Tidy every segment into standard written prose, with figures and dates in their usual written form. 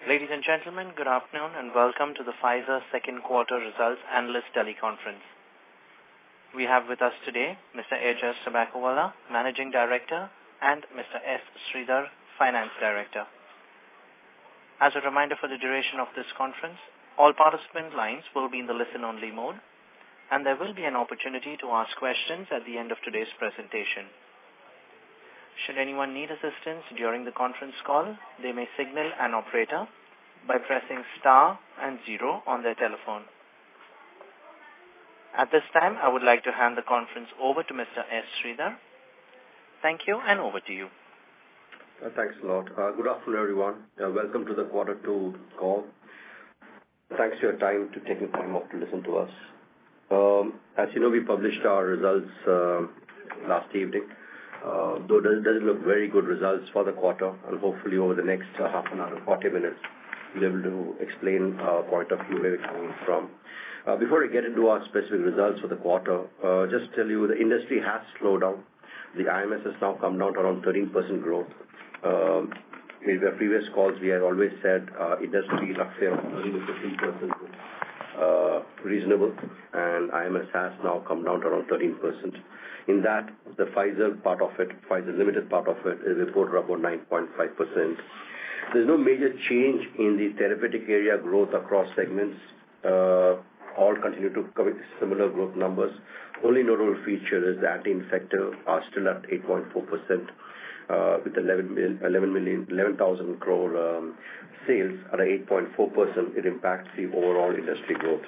Ladies and gentlemen, good afternoon and welcome to the Pfizer second quarter results analyst teleconference. We have with us today Mr. Aejas Sabakawala, Managing Director, and Mr. S. Sridhar, Finance Director. As a reminder for the duration of this conference, all participant lines will be in the listen-only mode, and there will be an opportunity to ask questions at the end of today's presentation. Should anyone need assistance during the conference call, they may signal an operator by pressing star and 0 on their telephone. At this time, I would like to hand the conference over to Mr. S. Sridhar. Thank you, and over to you. Thanks a lot. Good afternoon, everyone. Welcome to the Quarter 2 call. Thanks for your time to take the time off to listen to us. As you know, we published our results last evening. Though it doesn't look very good results for the quarter, and hopefully over the next half an hour, 40 minutes, we'll be able to explain our point of view where we're coming from. Before I get into our specific results for the quarter, just tell you the industry has slowed down. The IMS has now come down to around 13% growth. In the previous calls, we had always said industry roughly around 13 to 15% reasonable, and IMS has now come down to around 13%. In that, the Pfizer part of it, Pfizer Limited part of it, is reported about 9.5%. There's no major change in the therapeutic area growth across segments. All continue to cover similar growth numbers. Only notable feature is the anti-infective are still at 8.4%, with 11,000 crore sales at 8.4%. It impacts the overall industry growth.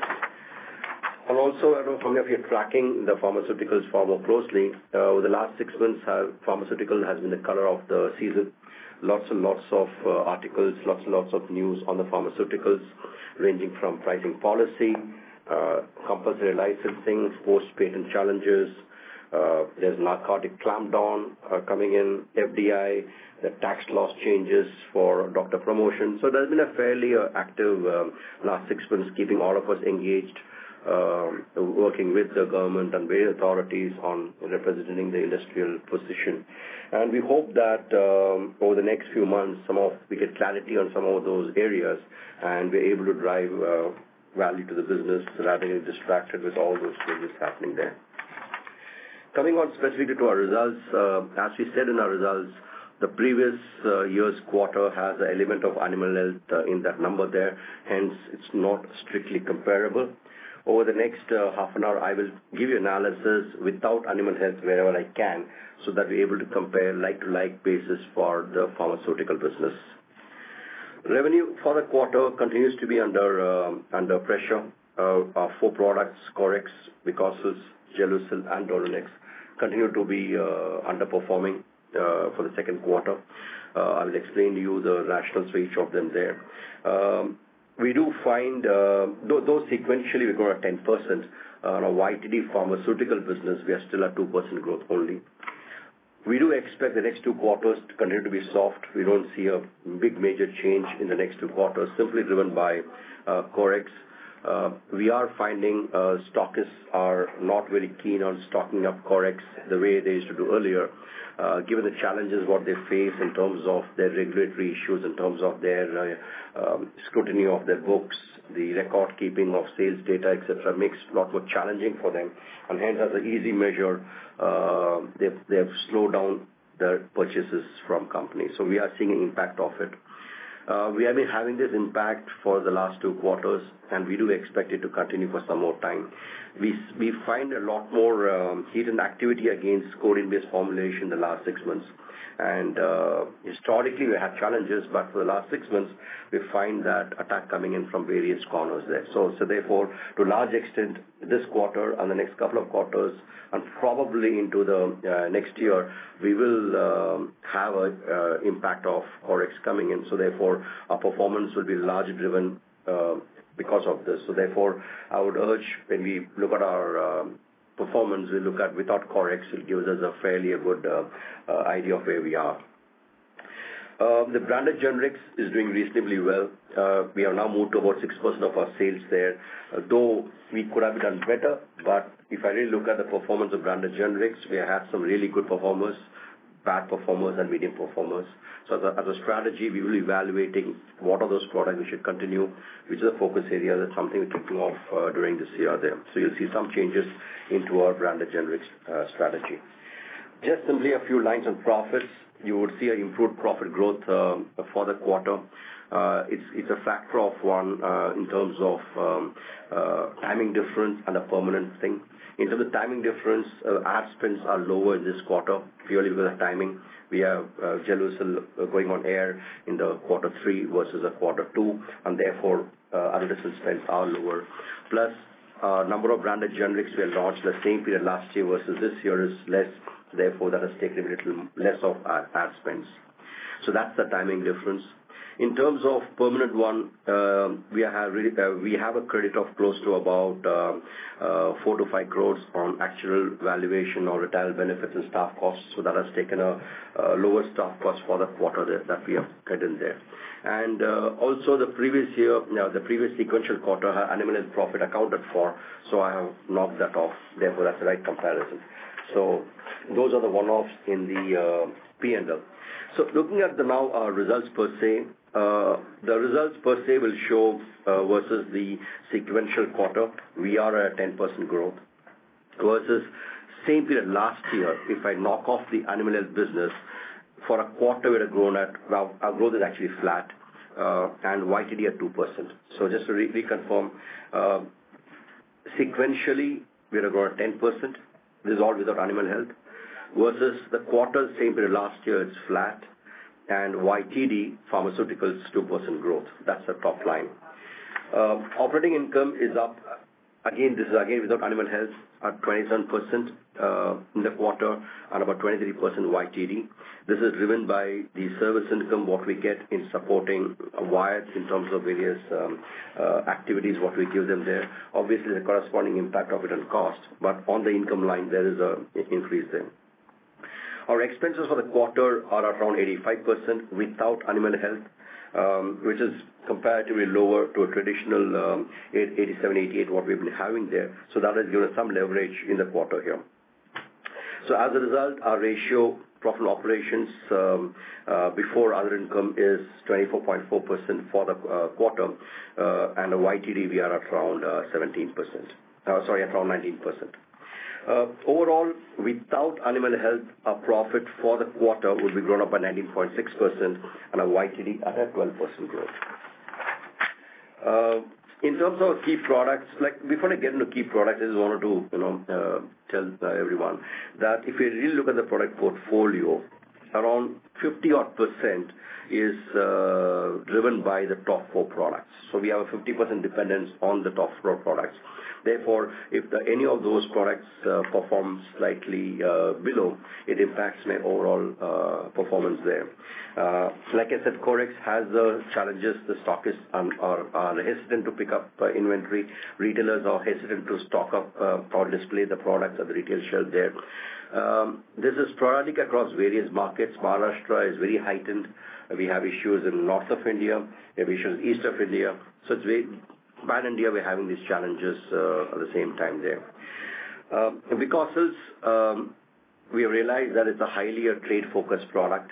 And also, I don't know how many of you are tracking the pharmaceuticals far more closely. Over the last 6 months, pharmaceutical has been the color of the season. Lots and lots of articles, lots and lots of news on the pharmaceuticals, ranging from pricing policy, compulsory licensing, post-patent challenges. There's narcotic clampdown coming in, FDI, the tax laws changes for doctor promotion. So there's been a fairly active last 6 months, keeping all of us engaged, working with the government and various authorities on representing the industrial position. And we hope that over the next few months, we get clarity on some of those areas, and we're able to drive value to the business rather than distracted with all those changes happening there. Coming on specifically to our results, as we said in our results, the previous year's quarter has an element of animal health in that number there, hence it's not strictly comparable. Over the next half an hour, I will give you analysis without animal health wherever I can, so that we're able to compare like-to-like basis for the pharmaceutical business. Revenue for the quarter continues to be under pressure. Our 4 products, Corex, Vicosys, Gelusil, and Dolonex, continue to be underperforming for the second quarter. I will explain to you the rationales for each of them there. We do find, though sequentially we grow at 10%, on a YTD pharmaceutical business, we are still at 2% growth only. We do expect the next 2 quarters to continue to be soft. We don't see a big major change in the next 2 quarters, simply driven by Corex. We are finding stockists are not very keen on stocking up Corex the way they used to do earlier, given the challenges what they face in terms of their regulatory issues, in terms of their scrutiny of their books, the record keeping of sales data, etc., makes a lot more challenging for them. And hence, as an easy measure, they have slowed down their purchases from companies. So we are seeing an impact of it. We have been having this impact for the last 2 quarters, and we do expect it to continue for some more time. We find a lot more heat and activity against codeine-based formulation in the last 6 months. And historically, we had challenges, but for the last 6 months, we find that attack coming in from various corners there. So therefore, to a large extent, this quarter and the next couple of quarters, and probably into the next year, we will have an impact of Corex coming in. So therefore, our performance will be largely driven because of this. So therefore, I would urge, when we look at our performance, we look at without Corex, it gives us a fairly good idea of where we are. The branded generics is doing reasonably well. We have now moved to about 6% of our sales there, though we could have done better. But if I really look at the performance of branded generics, we have had some really good performers. bad performers and medium performers. So as a strategy, we will be evaluating what are those products we should continue, which is a focus area. That's something we're kicking off during this year there. So you'll see some changes into our branded generics strategy. Just simply a few lines on profits. You would see an improved profit growth for the quarter. It's a factor of one in terms of timing difference and a permanent thing. In terms of timing difference, ad spends are lower in this quarter purely because of timing. We have Gelusil going on air in the quarter 3 versus a quarter 2, and therefore advertisement spends are lower. Plus, number of branded generics we have launched the same period last year versus this year is less. Therefore, that has taken a little less of ad spends. So that's the timing difference. In terms of permanent one, we have a credit of close to about 4 to 5 crores on actual valuation or retirement benefits and staff costs. So that has taken a lower staff cost for the quarter that we have cut in there. And also the previous year, the previous sequential quarter, animal health profit accounted for. So I have knocked that off. Therefore, that's the right comparison. So those are the one-offs in the P&L. So looking at the now results per se, the results per se will show versus the sequential quarter, we are at 10% growth versus same period last year. If I knock off the animal health business, for a quarter we have grown at, well, our growth is actually flat and YTD at 2%. So just to reconfirm, sequentially we have grown at 10%. This is all without animal health versus the quarter same period last year it's flat. And YTD pharmaceuticals 2% growth. That's the top line. Operating income is up. Again, this is again without animal health at 27% in the quarter and about 23% YTD. This is driven by the service income, what we get in supporting Wyeth in terms of various activities, what we give them there. Obviously, the corresponding impact of it on cost, but on the income line, there is an increase there. Our expenses for the quarter are around 85% without animal health, which is comparatively lower to a traditional 87, 88, what we've been having there. So that has given us some leverage in the quarter here. So as a result, our ratio, profit operations before other income is 24.4% for the quarter, and a YTD we are at around 17%. Around 19%. Overall, without animal health, our profit for the quarter would be grown up by 19.6% and a YTD at a 12% growth. In terms of key products, like before I get into key products, I just wanted to tell everyone that if you really look at the product portfolio, around 50% is driven by the top 4 products. So we have a 50% dependence on the top 4 products. Therefore, if any of those products perform slightly below, it impacts my overall performance there. Like I said, Corex has the challenges. The stockists are hesitant to pick up inventory. Retailers are hesitant to stock up or display the products at the retail shelf there. This is sporadic across various markets. Maharashtra is very heightened. We have issues in north of India. We have issues in east of India. So it's very pan India. We're having these challenges at the same time there. Because we have realized that it's a highly trade-focused product.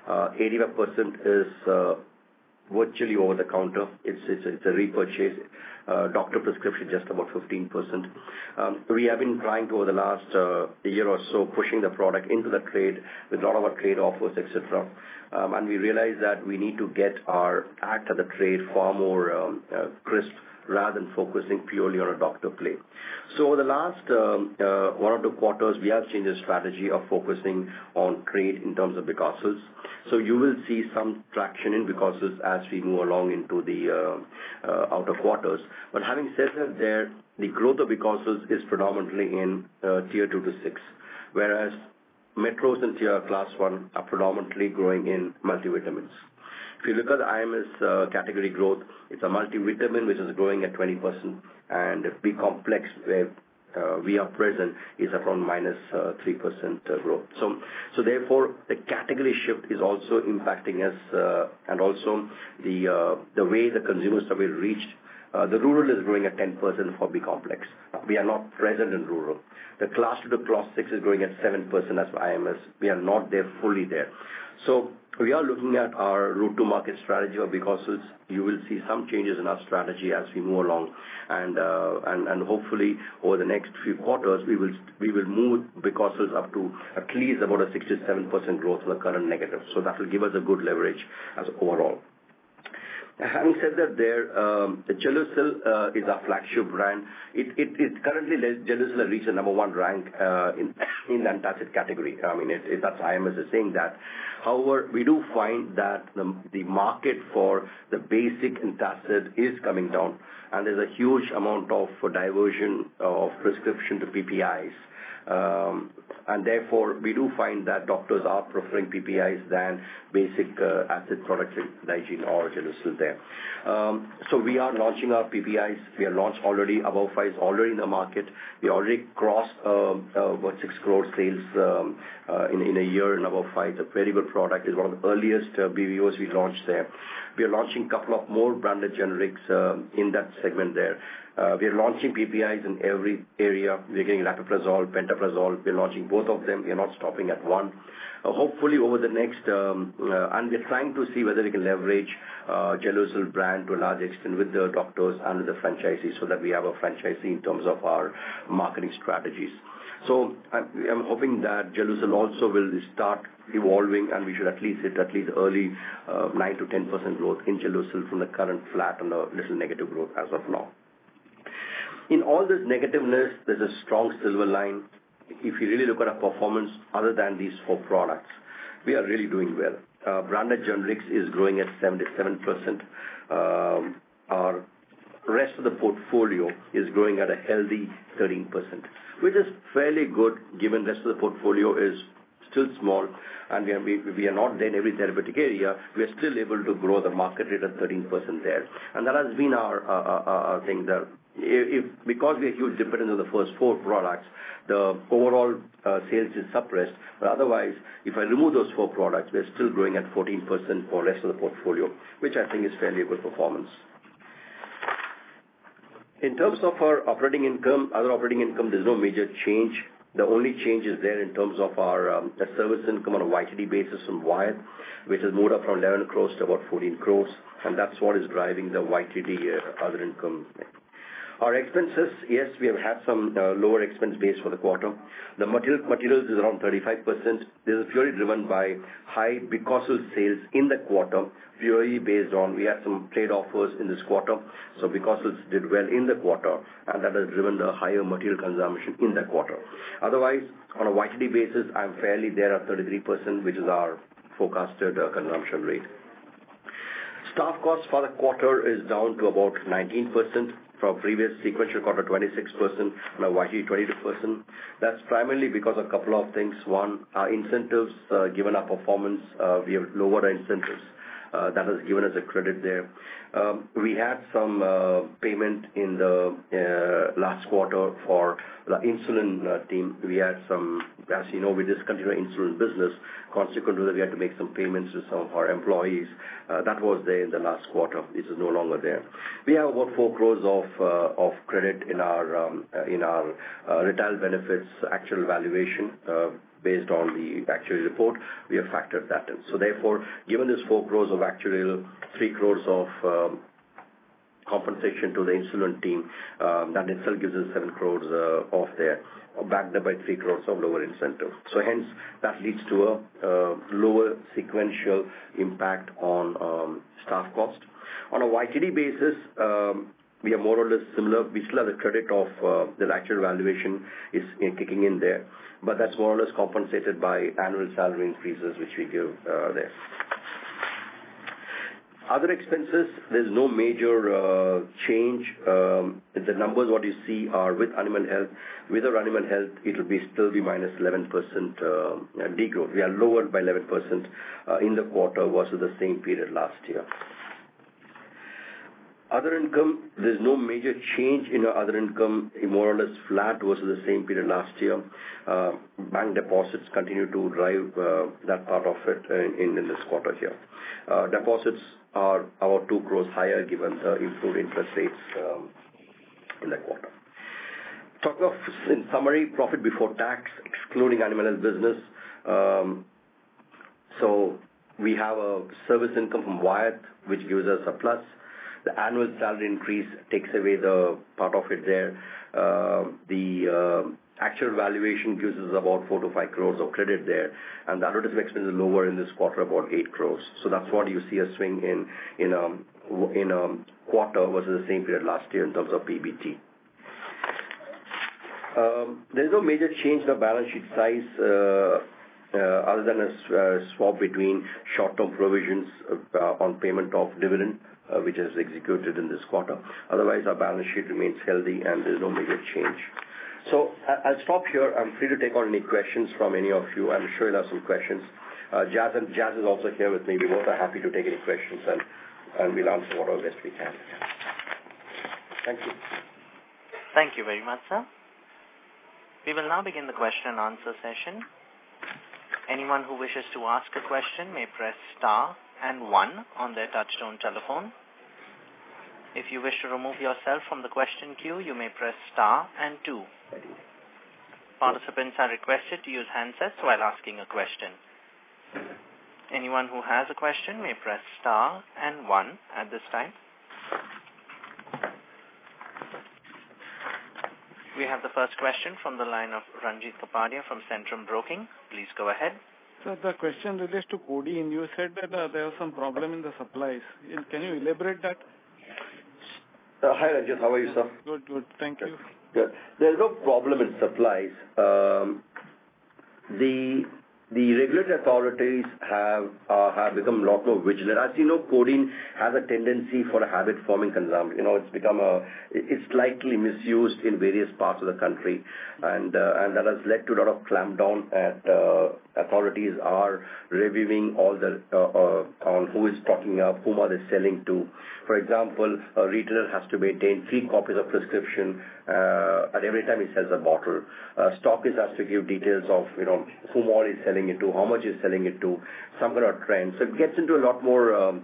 85% is virtually over the counter. It's a repurchase. Doctor prescription just about 15%. We have been trying to over the last year or so pushing the product into the trade with a lot of our trade offers, etc. And we realize that we need to get our act at the trade far more crisp rather than focusing purely on a doctor play. So over the last 1 or 2 quarters, we have changed the strategy of focusing on trade in terms of Bicosils. So you will see some traction in Bicosils as we move along into the outer quarters. But having said that, the growth of Bicosils is predominantly in tier 2 to 6, whereas metros and tier class 1 are predominantly growing in multivitamins. If you look at the IMS category growth, it's a multivitamin which is growing at 20%, and B complex where we are present is around minus 3% growth. So therefore, the category shift is also impacting us, and also the way the consumers have been reached The rural is growing at 10% for B complex. We are not present in rural. The class 2 to class 6 is growing at 7% as for IMS. We are not there fully there. So we are looking at our route to market strategy of Bicosils. You will see some changes in our strategy as we move along, and hopefully over the next few quarters we will move Bicosils up to at least about a 6 to 7% growth from the current negative. So that will give us a good leverage as overall. Having said that, Gelusil is our flagship brand. It currently Gelusil has reached the number 1 rank in the antacid category. I mean, that's IMS is saying that. However, we do find that the market for the basic antacid is coming down, and there's a huge amount of diversion of prescription to PPIs. And therefore, we do find that doctors are preferring PPIs than basic acid products like Digene or Gelusil there. So we are launching our PPIs. We are launched already. Above 5 is already in the market. We already crossed about 6 crore sales in a year in above 5. It's a very good product. It's one of the earliest BVOs we launched there. We are launching a couple of more branded generics in that segment there. We are launching PPIs in every area. We're getting Lapiprazole, Pantoprazole. We're launching both of them. We're not stopping at one. Hopefully over the next, and we're trying to see whether we can leverage Gelusil brand to a large extent with the doctors and with the franchisees so that we have a franchisee in terms of our marketing strategies. So I'm hoping that Gelusil also will start evolving, and we should at least hit early 9 to 10% growth in Gelusil from the current flat and a little negative growth as of now. In all this negativeness, there's a strong silver line. If you really look at our performance, other than these 4 products, we are really doing well. Branded generics is growing at 77%. Our rest of the portfolio is growing at a healthy 13%, which is fairly good given the rest of the portfolio is still small, and we are not there in every therapeutic area. We are still able to grow the market rate at 13% there, and that has been our thing there. Because we are huge dependent on the first 4 products, the overall sales is suppressed. But otherwise, if I remove those 4 products, we're still growing at 14% for the rest of the portfolio, which I think is fairly a good performance. In terms of our operating income, other operating income, there's no major change. The only change is there in terms of our service income on a YTD basis from Wyeth, which has moved up from 11 crores to about 14 crores, and that's what is driving the YTD other income. Our expenses, yes, we have had some lower expense base for the quarter. The materials is around 35%. This is purely driven by high Bicossil sales in the quarter, purely based on we had some trade offers in this quarter. So Bicossil did well in the quarter, and that has driven the higher material consumption in the quarter. Otherwise, on a YTD basis, I'm fairly there at 33%, which is our forecasted consumption rate. Staff costs for the quarter is down to about 19%. From previous sequential quarter 26%, now YTD 22%. That's primarily because of a couple of things. One, our incentives, given our performance, we have lowered our incentives. That has given us a credit there. We had some payment in the last quarter for the insulin team. We had some, as you know, we discontinued insulin business. Consequently, we had to make some payments to some of our employees. That was there in the last quarter. This is no longer there. We have about 4 crores of credit in our retail benefits actual valuation. Based on the actual report, we have factored that in. So therefore, given this 4 crores of actual, 3 crores of compensation to the insulin team, that itself gives us 7 crores off there, backed up by 3 crores of lower incentive. So hence, that leads to a lower sequential impact on staff cost. On a YTD basis, we are more or less similar. We still have the credit of the actual valuation is kicking in there, but that's more or less compensated by annual salary increases, which we give there. Other expenses, there's no major change. The numbers what you see are with animal health. With our animal health, it will still be minus 11% degrowth. We are lowered by 11% in the quarter versus the same period last year. Other income, there's no major change in our other income, more or less flat versus the same period last year. Bank deposits continue to drive that part of it in this quarter here. Deposits are about 2 crores higher given the improved interest rates in the quarter. Talking of, in summary, profit before tax, excluding animal health business. So we have a service income from Wyeth, which gives us a plus. The annual salary increase takes away the part of it there. The actual valuation gives us about 4 to 5 crores of credit there, and the advertising expense is lower in this quarter, about 8 crores. So that's what you see a swing in a quarter versus the same period last year in terms of PBT. There is no major change in the balance sheet size other than a swap between short-term provisions on payment of dividend, which is executed in this quarter. Otherwise, our balance sheet remains healthy and there is no major change. So I'll stop here. I'm free to take on any questions from any of you. I'm sure you'll have some questions. Jazz is also here with me. We're both happy to take any questions and we'll answer whatever best we can. Thank you. Thank you very much, sir. We will now begin the question and answer session. Anyone who wishes to ask a question may press star and 1 on their touchtone telephone. If you wish to remove yourself from the question queue, you may press star and 2. Participants are requested to use handsets while asking a question. Anyone who has a question may press star and 1 at this time. We have the first question from the line of Ranjit Kapadia from Centrum Broking. Please go ahead. So the question relates to codeine. You said that there was some problem in the supplies. Can you elaborate that? Hi Ranjit, how are you, sir? Good. Thank you. Good. There's no problem in supplies. The regulatory authorities have become a lot more vigilant. As you know, codeine has a tendency for a habit-forming consumption. It's slightly misused in various parts of the country, and that has led to a lot of clampdown. Authorities are reviewing all the on who is stocking up, whom are they selling to. For example, a retailer has to maintain 3 copies of prescription at every time he sells a bottle. Stockist has to give details of whom all is selling it to, how much is selling it to, some kind of trend. So it gets into a lot more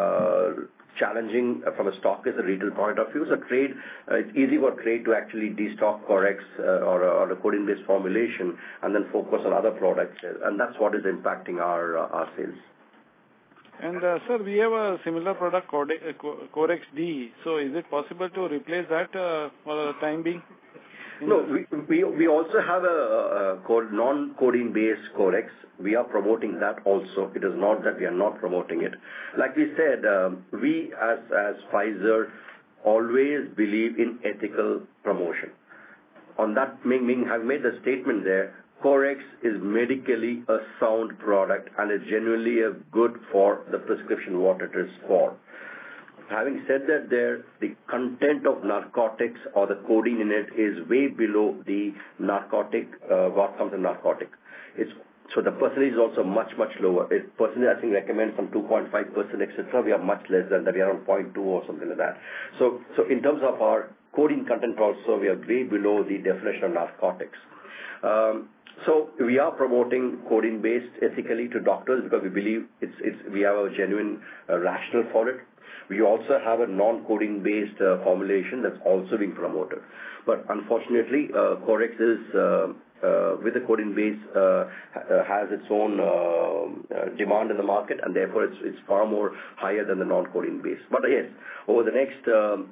challenging from a stockist, a retail point of view. So trade, it's easy for trade to actually destock Corex or a codeine-based formulation and then focus on other products, and that's what is impacting our sales. And sir, we have a similar product, Corex D. So is it possible to replace that for the time being? No, we also have a non-codeine based Corex. We are promoting that also. It is not that we are not promoting it. Like we said, we as Pfizer always believe in ethical promotion. On that, have made the statement there. Corex is medically a sound product and is genuinely good for the prescription what it is for. Having said that, the content of narcotics or the codeine in it is way below the narcotic, what comes in narcotic. So the percentage is also much lower. Personally, I think recommend some 2.5%, etc. We are much less than that. We are on 0.2 or something like that. So in terms of our codeine content also, we are way below the definition of narcotics. So we are promoting codeine-based ethically to doctors because we believe we have a genuine rationale for it. We also have a non-codeine-based formulation that's also being promoted. But unfortunately, Corex is with the codeine base has its own demand in the market, and therefore it's far more higher than the non-codeine base. But yes, over the next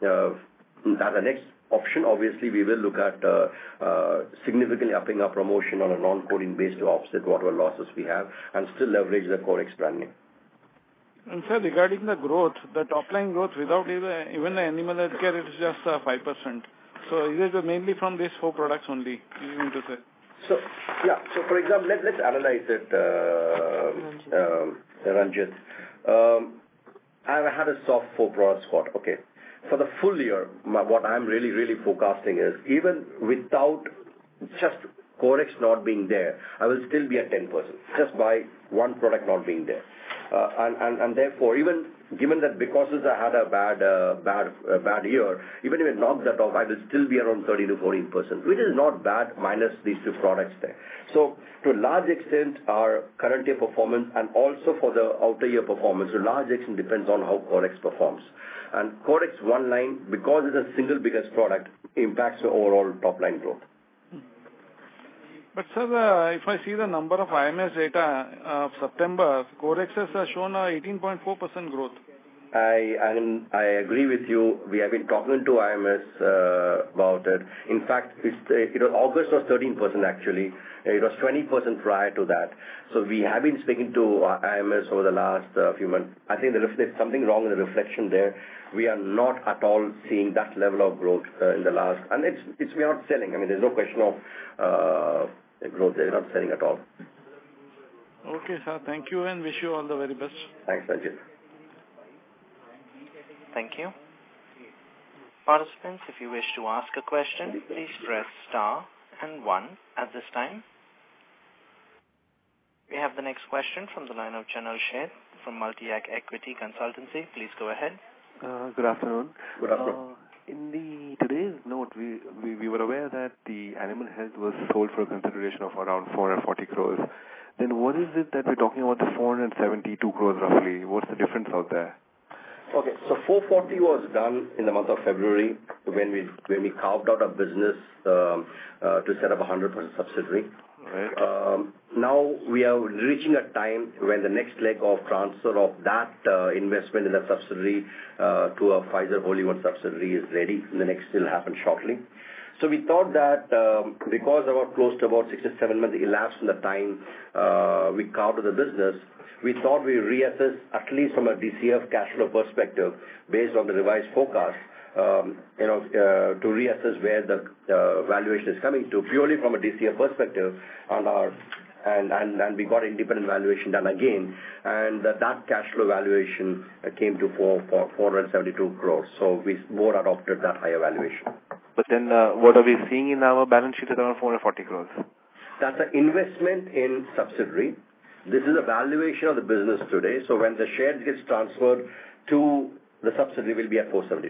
as a next option, obviously we will look at significantly upping our promotion on a non-codeine base to offset whatever losses we have and still leverage the Corex brand name. And sir, regarding the growth, the top line growth without even the animal healthcare, it is just 5%. So is it mainly from these 4 products only, you mean to say? So for example, let's analyze it, Ranjit. I've had a soft 4 products quarter. Okay. For the full year, what I'm really forecasting is even without just Corex not being there, I will still be at 10% just by one product not being there. And therefore, even given that because I had a bad year, even if I knock that off, I will still be around 13 to 14%, which is not bad minus these two products there. So to a large extent, our current year performance and also for the outer year performance, to a large extent depends on how Codex performs. And Codex one line, because it's the single biggest product, impacts the overall top line growth. But sir, if I see the number of IMS data of September, Codex has shown a 18.4% growth. I agree with you. We have been talking to IMS about it. In fact, August was 13% actually. It was 20% prior to that. So we have been speaking to IMS over the last few months. I think there's something wrong in the reflection there. We are not at all seeing that level of growth in the last, and we are not selling. I mean, there's no question of growth. They're not selling at all. Okay, sir. Thank you and wish you all the very best. Thanks, Ranjit. Thank you. Participants, if you wish to ask a question, please press star and 1 at this time. We have the next question from the line of Chanel Sheth from Multi-Act Equity Consultancy. Please go ahead. Good afternoon. Good afternoon. In today's note, we were aware that the animal health was sold for a consideration of around 440 crores. Then what is it that we're talking about the 472 crores roughly? What's the difference out there? Okay, so 440 was done in the month of February when we carved out a business to set up a 100% subsidiary. Right. Now we are reaching a time when the next leg of transfer of that investment in the subsidiary to a Pfizer wholly owned subsidiary is ready. The next will happen shortly. So we thought that because about close to about 6 to 7 months elapsed from the time we carved out the business, we thought we reassess at least from a DCF cash flow perspective based on the revised forecast, to reassess where the valuation is coming to purely from a DCF perspective and we got independent valuation done again, and that cash flow valuation came to 472 crores. So we more adopted that higher valuation. But then what are we seeing in our balance sheet at around 440 crores? That's an investment in subsidiary. This is a valuation of the business today. So when the shares gets transferred to the subsidiary, will be at 472.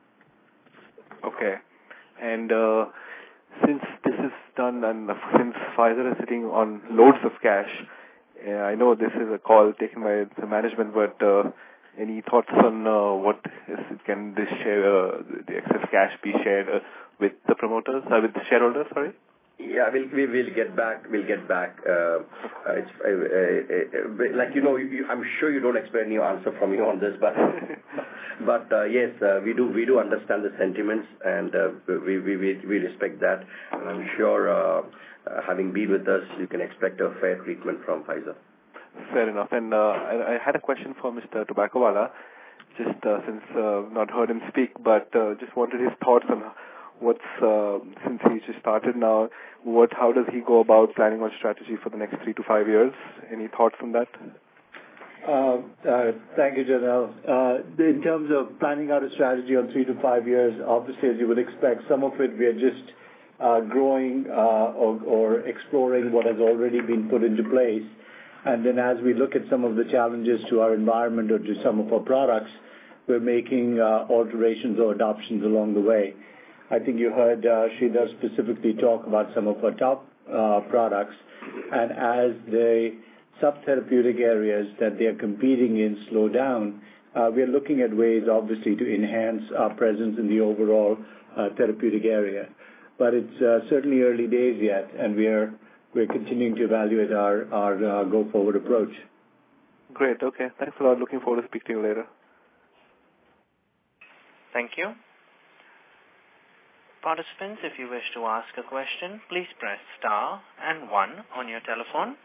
Okay. And since this is done and since Pfizer is sitting on loads of cash, I know this is a call taken by the management, but any thoughts on can this share, the excess cash be shared with the promoters, with the shareholders, sorry? Yeah, we'll get back. It's like I'm sure you don't expect any answer from me on this, but yes, we do understand the sentiments and we respect that, and I'm sure having been with us, you can expect a fair treatment from Pfizer. Fair enough. And I had a question for Mr. Tubackowala, just since not heard him speak, but just wanted his thoughts on since he just started now, how does he go about planning on strategy for the next 3 to 5 years? Any thoughts on that? Thank you, Janelle. In terms of planning out a strategy on 3 to 5 years, obviously, as you would expect, some of it we are just growing or exploring what has already been put into place. And then as we look at some of the challenges to our environment or to some of our products, we're making alterations or adoptions along the way. I think you heard Sridhar specifically talk about some of our top products, and as the sub-therapeutic areas that they are competing in slow down, we are looking at ways, obviously, to enhance our presence in the overall therapeutic area. But it's certainly early days yet, and we're continuing to evaluate our go-forward approach. Great. Okay. Thanks a lot. Looking forward to speaking to you later. Thank you. Participants, if you wish to ask a question, please press star and 1 on your telephone.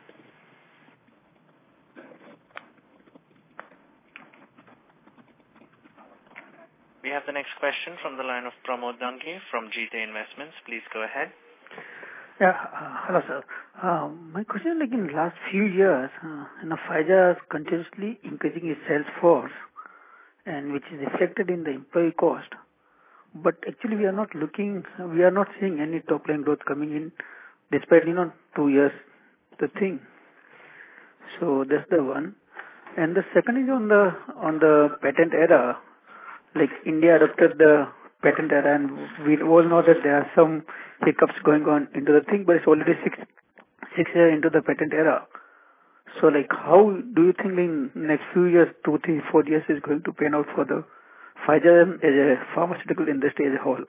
We have the next question from the line of Pramod Dangi from GT Investments. Please go ahead. Yeah. Hello, sir. My question is, in the last few years, Pfizer is continuously increasing its sales force, and which is reflected in the employee cost. But actually, we are not seeing any top line growth coming in, despite 2 years the thing. So that's the one. And the second is on the patent era. Like India adopted the patent era, and we all know that there are some hiccups going on into the thing, but it's already six years into the patent era. So, like, how do you think in next few years, 2, 3, 4 years is going to pan out for the Pfizer as a pharmaceutical industry as a whole?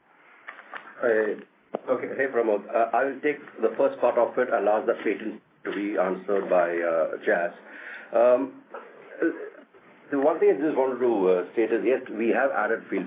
Okay. Hey, Pramod. I will take the first part of it. I'll ask the patent to be answered by Jas. The one thing I just wanted to state is, yes, we have added field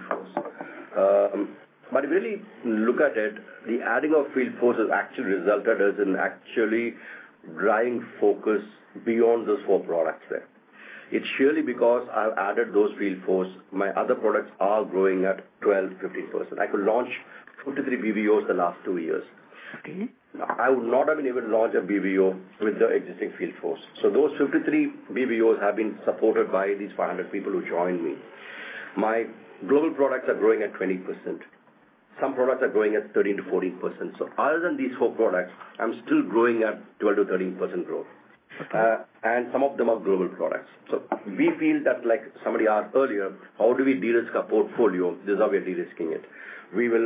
force. But if you really look at it, the adding of field force has actually resulted as in actually driving focus beyond those 4 products there. It's surely because I've added those field force, my other products are growing at 12-15%. I could launch 53 BBOs the last 2 years. Okay. I would not have been able to launch a BBO with the existing field force. So those 53 BBOs have been supported by these 500 people who joined me. My global products are growing at 20%. Some products are growing at 13 to 14%. So other than these 4 products, I'm still growing at 12 to 13% growth. Okay. And some of them are global products. So we feel that, like somebody asked earlier, how do we de-risk our portfolio? This is how we are de-risking it. We will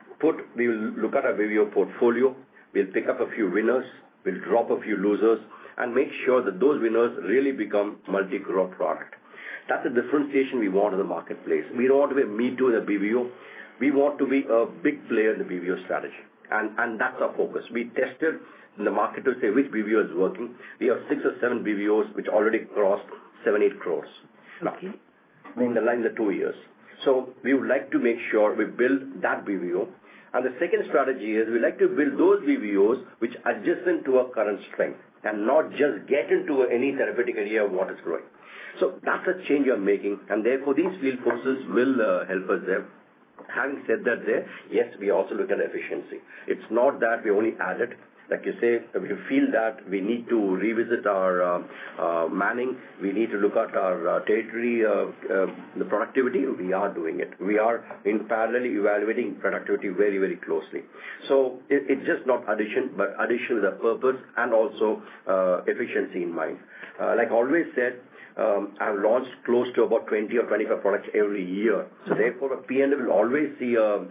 look at our BBO portfolio. We'll pick up a few winners. We'll drop a few losers and make sure that those winners really become multi-crore product. That's the differentiation we want in the marketplace. We don't want to be a me too in the BBO. We want to be a big player in the BBO strategy. And that's our focus. We tested in the market to say which BBO is working. We have 6 or 7 BBOs which already crossed 7-8 crores. Okay. Now, in the 2 years. So we would like to make sure we build that BBO. And the second strategy is we like to build those BBOs which are adjacent to our current strength and not just get into any therapeutic area of what is growing. So that's a change you're making, and therefore these field forces will help us there. Having said that there, yes, we also look at efficiency. It's not that we only added. Like you say, we feel that we need to revisit our manning. We need to look at our territory, the productivity. We are doing it. We are in parallel evaluating productivity very, very closely. So it's just not addition, but addition with a purpose and also efficiency in mind. Like I always said, I've launched close to about 20 or 25 products every year. So therefore, a P&L will always see a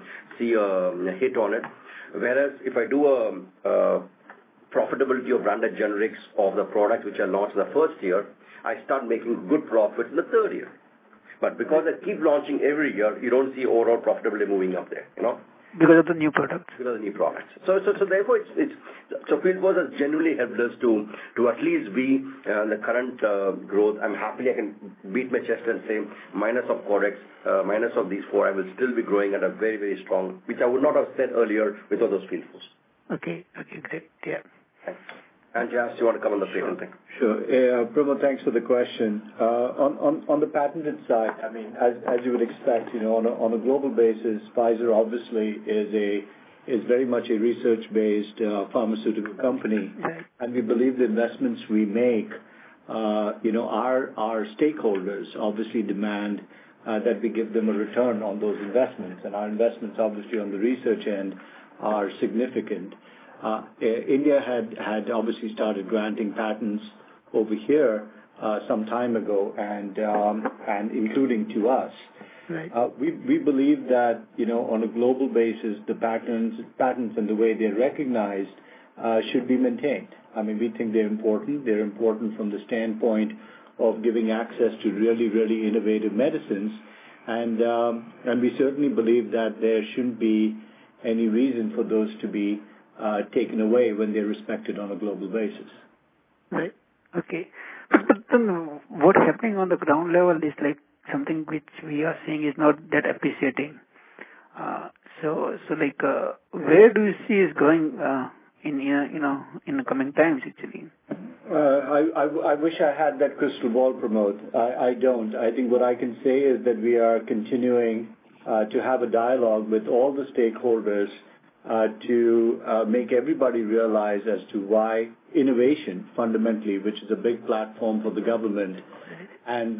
hit on it. Whereas if I do a profitability of branded generics of the product which I launched the first year, I start making good profits in the 3rd year. But because I keep launching every year, you don't see overall profitability moving up there, you know. Because of the new products. Because of the new products. So therefore, so field force has genuinely helped us to at least be the current growth. I'm happy I can beat my chest and say minus of Codex, minus of these 4, I will still be growing at a very, very strong, which I would not have said earlier without those field force. Okay, great. Yeah. Thanks. And Jas, you want to come on the patent thing? Sure. Pramod, thanks for the question. On the patented side, I mean, as you would expect, you know, on a global basis, Pfizer obviously is very much a research-based pharmaceutical company, and we believe the investments we make, you know, our stakeholders obviously demand that we give them a return on those investments, and our investments obviously on the research end are significant. India had obviously started granting patents over here some time ago, and including to us. Right. We believe that, you know, on a global basis, the patents and the way they're recognized should be maintained. I mean, we think they're important. They're important from the standpoint of giving access to really, really innovative medicines, and we certainly believe that there shouldn't be any reason for those to be taken away when they're respected on a global basis. Right. Okay. But then what's happening on the ground level is like something which we are seeing is not that appreciating. So where do you see is going in the coming times actually? I wish I had that crystal ball, Pramod. I don't. I think what I can say is that we are continuing to have a dialogue with all the stakeholders to make everybody realize as to why innovation, fundamentally, which is a big platform for the government, and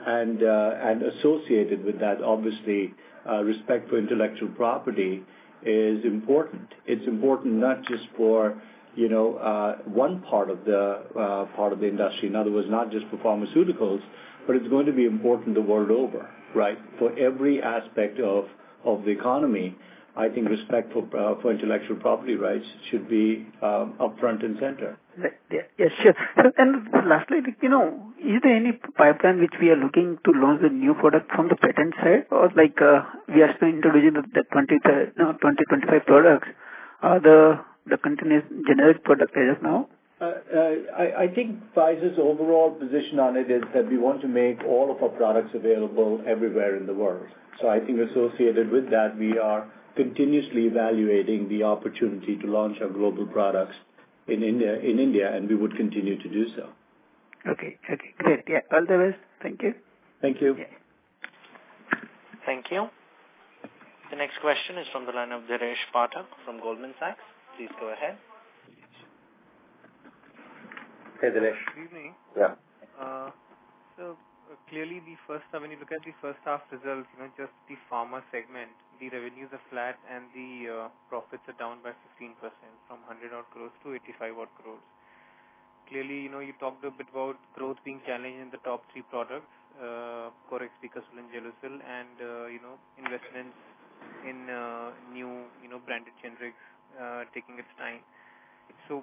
associated with that, obviously, respect for intellectual property is important. It's important not just for one part of the industry. In other words, not just for pharmaceuticals, but it's going to be important the world over, right? For every aspect of the economy, I think respect for intellectual property rights should be up front and center. Yes, sure. And lastly, is there any pipeline which we are looking to launch the new product from the patent side, or we are still introducing the 2025 products, the continuous generic product as of now? I think Pfizer's overall position on it is that we want to make all of our products available everywhere in the world. So I think associated with that, we are continuously evaluating the opportunity to launch our global products in India, and we would continue to do so. Okay, great. Yeah, all the best. Thank you. Thank you. Yeah. Thank you. The next question is from the line of Dinesh Pathak from Goldman Sachs. Please go ahead. Hey, Dinesh. Good evening. Yeah. So clearly, when you look at the first half results, just the pharma segment, the revenues are flat and the profits are down by 15% from 100 odd crores to 85 odd crores. Clearly, you talked a bit about growth being challenged in the top three products, Corex, Picasul, and Gelusil, and investments in new branded generics taking its time. So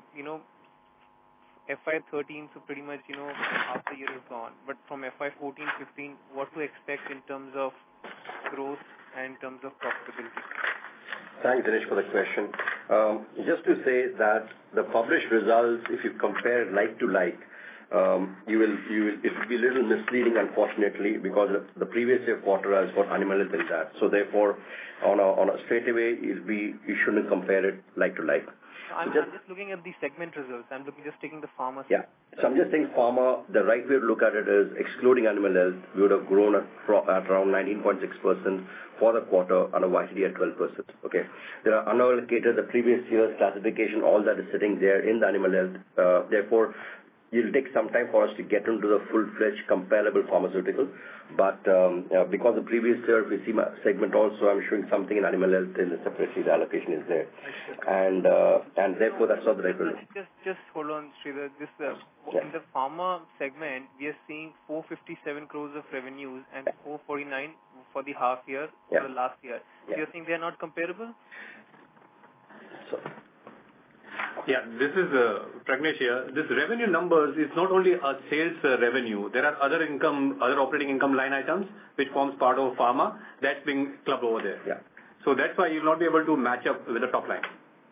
FY13, so pretty much half the year is gone. But from FY14-15, what to expect in terms of growth and in terms of profitability? Thanks, Dinesh, for the question. Just to say that the published results, if you compare like to like, it will be a little misleading, unfortunately, because the previous year quarter has got animal health in that. So therefore, on a straightaway, you shouldn't compare it like to like. I'm just looking at the segment results. I'm just taking the pharma. Yeah. So I'm just saying pharma, the right way to look at it is excluding animal health, we would have grown at around 19.6% for the quarter and a YTD at 12%. Okay. There are unallocated, the previous year's classification, all that is sitting there in the animal health. Therefore, it'll take some time for us to get into the full-fledged comparable pharmaceutical. But because the previous year, if we see my segment also, I'm showing something in animal health in the separately, the allocation is there. And therefore, that's not the right way. Just hold on, Sridhar. In the pharma segment, we are seeing 457 crores of revenues and 449 for the half year for the last year. So you're saying they are not comparable? Yeah, this is Pragnesh here. This revenue numbers is not only a sales revenue. There are other operating income line items which forms part of pharma that's being clubbed over there. Yeah. So that's why you'll not be able to match up with the top line.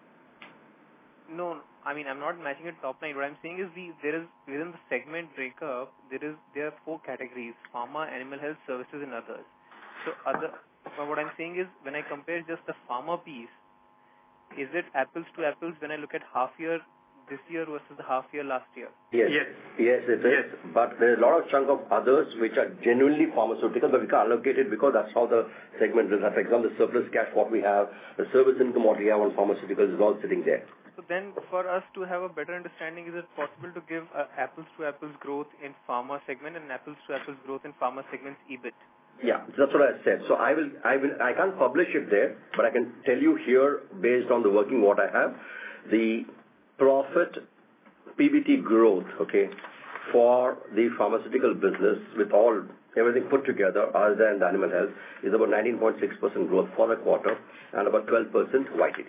No, I mean I'm not matching it top line. What I'm saying is there is within the segment breakup there are four categories: pharma, animal health, services, and others. So what I'm saying is when I compare just the pharma piece, is it apples to apples when I look at half year this year versus the half year last year? Yes, it is. Yes. But there is a lot of chunk of others which are genuinely pharmaceutical, but we can't allocate it because that's how the segment is. For example, the surplus cash what we have, the service income what we have on pharmaceuticals is all sitting there. So then for us to have a better understanding, is it possible to give apples to apples growth in pharma segment and apples to apples growth in pharma segment's EBIT? Yeah, that's what I said. So I can't publish it there, but I can tell you here based on the working what I have, the profit PBT growth, okay, for the pharmaceutical business with everything put together other than the animal health is about 19.6% growth for the quarter and about 12% YTD.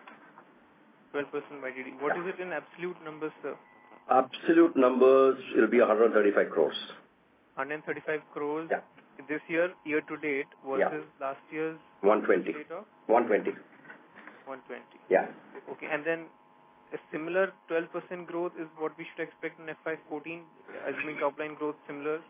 12% YTD. What is it in absolute numbers, sir? Absolute numbers will be 135 crores. 135 crores? Yeah. This year to date versus last year's 120. 120. 120. Yeah. Okay, and then a similar 12% growth is what we should expect in FY14, assuming top line growth similar?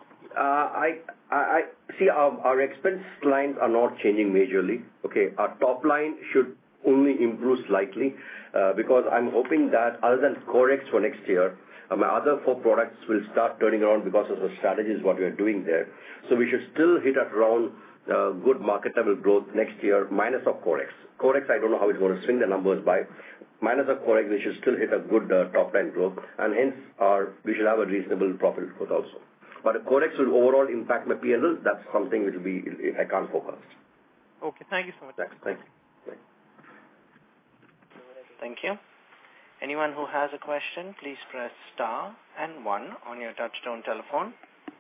I see our expense lines are not changing majorly. Okay, our top line should only improve slightly because I'm hoping that other than Corex for next year, my other four products will start turning around because of the strategies what we are doing there. So we should still hit at around good marketable growth next year, minus of Corex. Corex, I don't know how it's going to swing the numbers by. Minus of Corex, we should still hit a good top line growth, and hence we should have a reasonable profit growth also. But if Corex will overall impact my P&L, that's something which will be I can't forecast. Okay, thank you so much. Thanks. Thank you. Anyone who has a question, please press star and 1 on your touchtone telephone.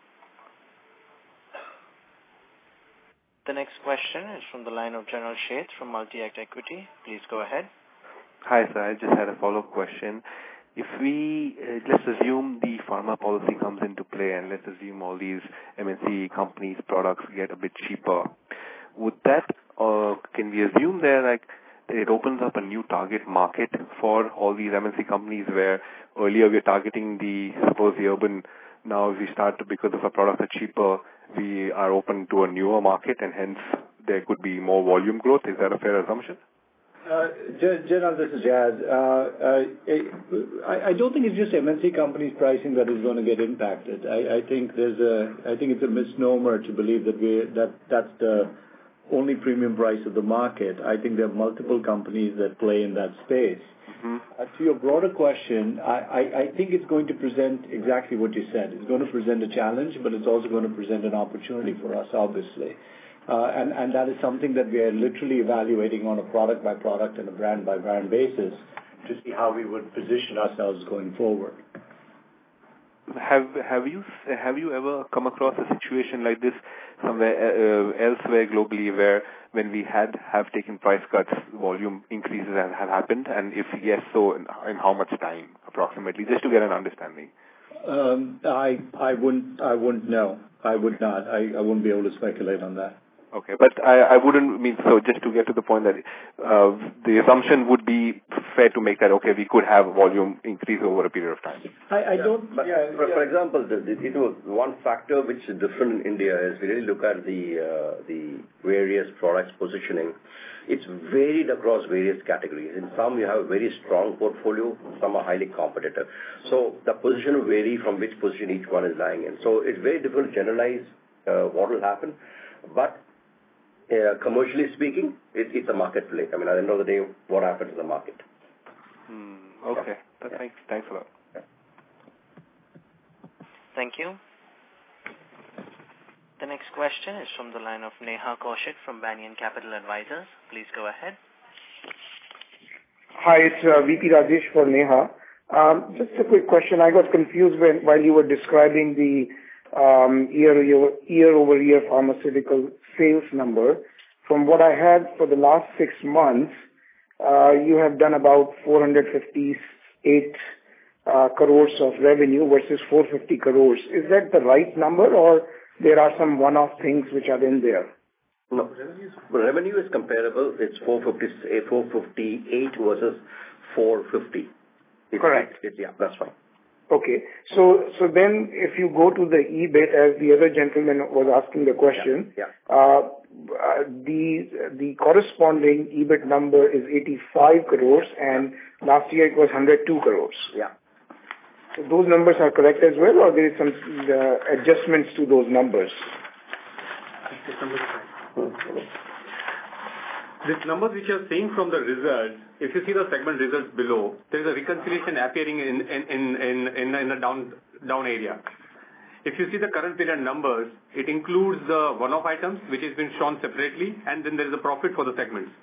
The next question is from the line of General Sheth from Multi-Act Equity. Please go ahead. Hi, sir. I just had a follow-up question. If we, let's assume the pharma policy comes into play and let's assume all these MNC companies' products get a bit cheaper, would that, can we assume there like it opens up a new target market for all these MNC companies where earlier we were targeting the urban, now if we start to, because of our products are cheaper, we are open to a newer market and hence there could be more volume growth? Is that a fair assumption? General, this is Jazz. I don't think it's just MNC companies' pricing that is going to get impacted. I think it's a misnomer to believe that that's the only premium price of the market. I think there are multiple companies that play in that space. Mm-hmm. To your broader question, I think it's going to present exactly what you said. It's going to present a challenge, but it's also going to present an opportunity for us, obviously. And that is something that we are literally evaluating on a product-by-product and a brand-by-brand basis to see how we would position ourselves going forward. Have you ever come across a situation like this somewhere elsewhere globally where when we have taken price cuts, volume increases have happened, and if yes, so in how much time approximately, just to get an understanding? I wouldn't know. I would not. I wouldn't be able to speculate on that. Okay, but I wouldn't mean, so just to get to the point that the assumption would be fair to make that, okay, we could have volume increase over a period of time. For example, one factor which is different in India is we really look at the various products positioning. It's varied across various categories. In some, you have a very strong portfolio. Some are highly competitive. So the position will vary from which position each one is lying in. So it's very difficult to generalize what will happen. But commercially speaking, it's a market play. I mean, at the end of the day, what happens in the market. Okay. Thanks a lot. Yeah. Thank you. The next question is from the line of Neha Kaushik from Banyan Capital Advisors. Please go ahead. Hi, it's VP Rajesh for Neha. Just a quick question. I got confused while you were describing the year-over-year pharmaceutical sales number. From what I had for the last 6 months, you have done about 458 crores of revenue versus 450 crores. Is that the right number, or there are some one-off things which are in there? No. Revenue is comparable. It's 458 versus 450. Correct. Yeah, that's fine. Okay. So then if you go to the EBIT, as the other gentleman was asking the question, the corresponding EBIT number is 85 crores and last year it was 102 crores. Yeah. So those numbers are correct as well, or there is some adjustments to those numbers? These numbers which you are seeing from the results, if you see the segment results below, there is a reconciliation appearing in a down area. If you see the current period numbers, it includes the one-off items which has been shown separately, and then there is a profit for the segments.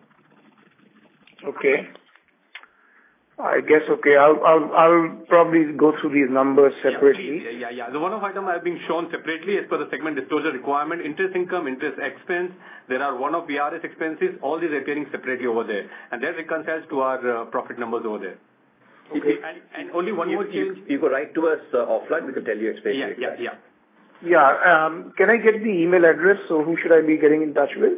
Okay. I guess, okay, I'll probably go through these numbers separately. Yeah. The one-off item have been shown separately as per the segment disclosure requirement. Interest income, interest expense, there are one-off VRS expenses, all these appearing separately over there. And that reconciles to our profit numbers over there. Okay. And only one more change. You could write to us offline, we can tell you explain. Yeah. Can I get the email address? So who should I be getting in touch with?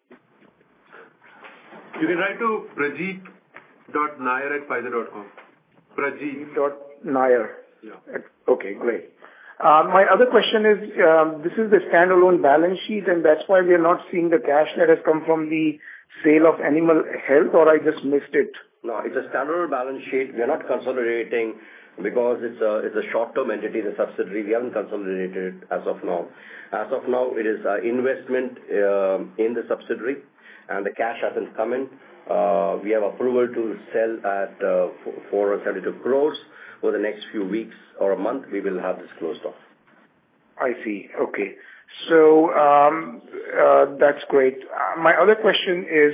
You can write to Prajeet.Nair@Pfizer.com. Prajeet.Nair. Yeah. Okay, great. My other question is, this is the standalone balance sheet, and that's why we are not seeing the cash that has come from the sale of animal health, or I just missed it? No, it's a standalone balance sheet. We are not consolidating because it's a short-term entity, the subsidiary. We haven't consolidated it as of now. As of now, it is investment in the subsidiary, and the cash hasn't come in. We have approval to sell at 472 crores. For the next few weeks or a month, we will have this closed off. I see. Okay. So that's great. My other question is,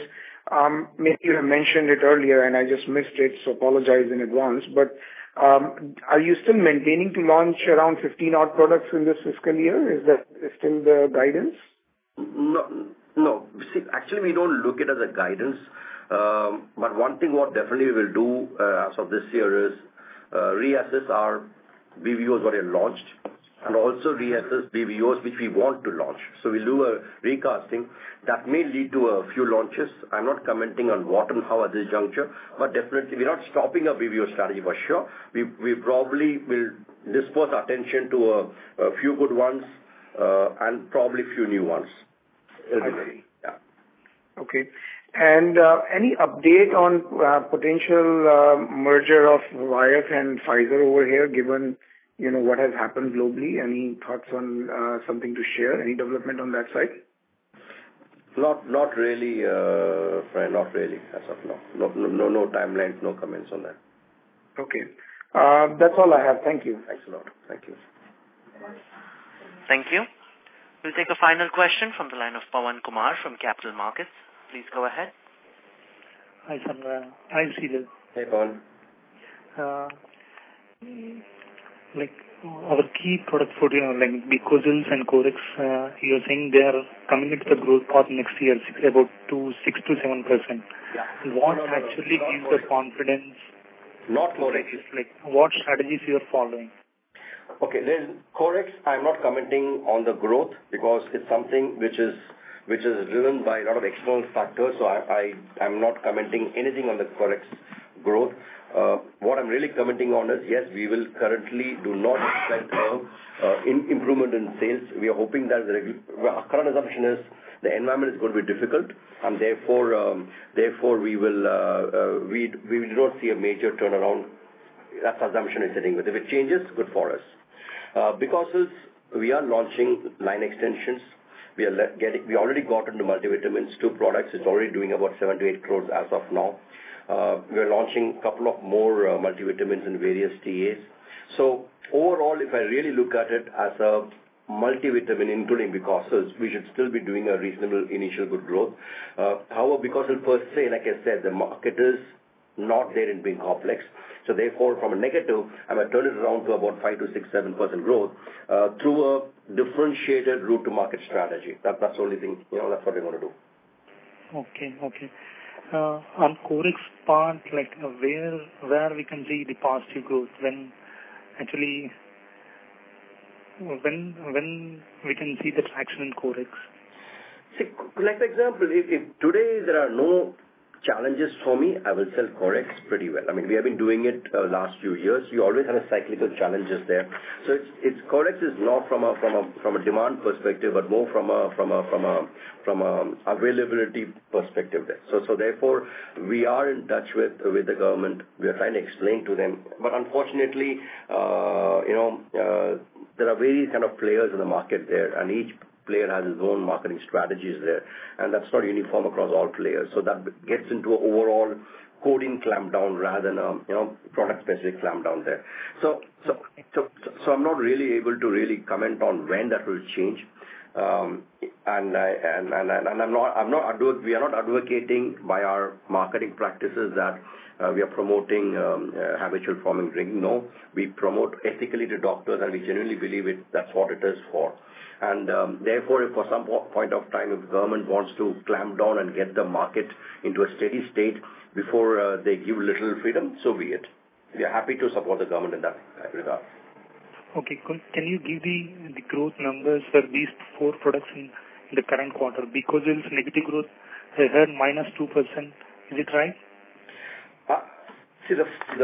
Maybe you have mentioned it earlier and I just missed it, so apologize in advance. But are you still maintaining to launch around 15 odd products in this fiscal year? Is that still the guidance? No. See, actually, we don't look at it as a guidance. But one thing what definitely we will do as of this year is reassess our BVOs what are launched and also reassess BVOs which we want to launch. So we'll do a recasting that may lead to a few launches. I'm not commenting on what and how at this juncture, but definitely we're not stopping our BVO strategy for sure. We probably will disperse our attention to a few good ones and probably a few new ones. I see. Yeah. Okay. And any update on potential merger of Wyeth and Pfizer over here, given what has happened globally? Any thoughts on something to share? Any development on that side? Not really, Brian. Not really as of now. No timelines, no comments on that. Okay. That's all I have. Thank you. Thanks a lot. Thank you. Thank you. We'll take a final question from the line of Pawan Kumar from Capital Markets. Please go ahead. Hi, Sandra. Hi, Sridhar. Hey, Pawan. Our key product portfolio, like Bicozils and Corex, you're saying they are coming into the growth path next year, about 6 to 7%. Yeah. What actually gives the confidence? Not Corex. What strategies you are following? Okay, then Corex, I'm not commenting on the growth because it's something which is driven by a lot of external factors. So I'm not commenting anything on the Corex growth. What I'm really commenting on is, yes, we will currently do not expect improvement in sales. We are hoping that our current assumption is the environment is going to be difficult, and therefore we do not see a major turnaround. That's the assumption we're sitting with. If it changes, good for us. Because we are launching line extensions. We already got into multivitamins, 2 products. It's already doing about 7 to 8 crores as of now. We're launching a couple of more multivitamins in various TAs. So overall, if I really look at it as a multivitamin, including Bicozils, we should still be doing a reasonable initial good growth. However, Bicozil per se, like I said, the market is not there in being complex. So therefore, from a negative, I'm going to turn it around to about 5 to 6, 7% growth through a differentiated route to market strategy. That's the only thing, that's what we're going to do. Okay. On Corex part, where we can see the positive growth when we can see the traction in Corex? See, like for example, if today there are no challenges for me, I will sell Corex pretty well. I mean, we have been doing it last few years. You always have a cyclical challenges there. So Corex is not from a demand perspective, but more from a availability perspective there. So therefore, we are in touch with the government. We are trying to explain to them. But unfortunately, there are various kind of players in the market there, and each player has his own marketing strategies there, and that's not uniform across all players. So that gets into an overall coding clampdown rather than a product-specific clampdown there. So I'm not really able to really comment on when that will change. And we are not advocating by our marketing practices that we are promoting habitual forming drink. No, we promote ethically to doctors, and we genuinely believe that's what it is for. And therefore, if for some point of time, if the government wants to clamp down and get the market into a steady state before they give little freedom, so be it. We are happy to support the government in that regard. Okay, cool. Can you give the growth numbers for these 4 products in the current quarter? Because it's negative growth, I heard -2%. Is it right? See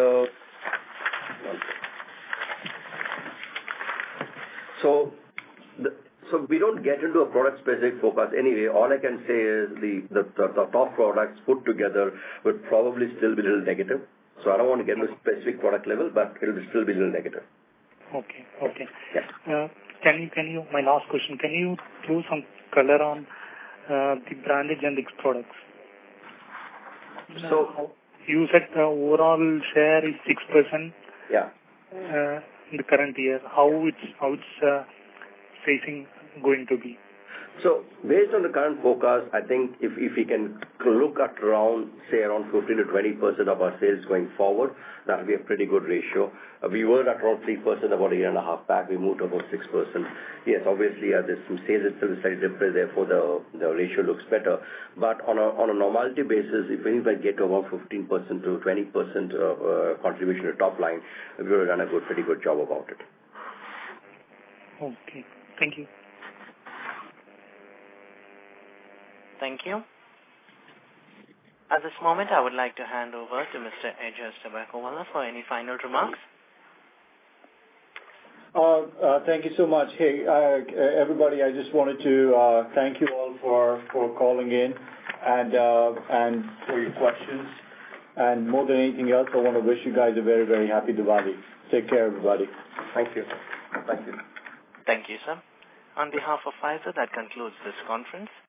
So we don't get into a product-specific focus anyway. All I can say is the top products put together would probably still be a little negative. So I don't want to get into a specific product level, but it will still be a little negative. Okay. Yeah. Can you? My last question. Can you throw some color on the branded generics products? So you said the overall share is 6%. Yeah. In the current year, how it's facing going to be? So based on the current forecast, I think if we can look at around 15 to 20% of our sales going forward, that will be a pretty good ratio. We were at around 3% about a year and a half back. We moved to about 6%. Yes, obviously, there's some sales itself is slightly different, therefore the ratio looks better. But on a normality basis, if we get to about 15% to 20% contribution to top line, we would have done a pretty good job about it. Okay. Thank you. Thank you. At this moment, I would like to hand over to Mr. Aejas Tabakovala for any final remarks. Thank you so much. Hey, everybody, I just wanted to thank you all for calling in and for your questions. And more than anything else, I want to wish you guys a very, very happy Diwali. Take care, everybody. Thank you. Thank you. Thank you, sir. On behalf of Pfizer, that concludes this conference.